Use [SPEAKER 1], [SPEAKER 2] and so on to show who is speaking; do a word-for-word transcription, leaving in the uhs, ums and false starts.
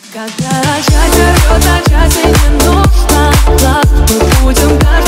[SPEAKER 1] Когда счастье рвет на части, не нужно глаз. Мы будем каждый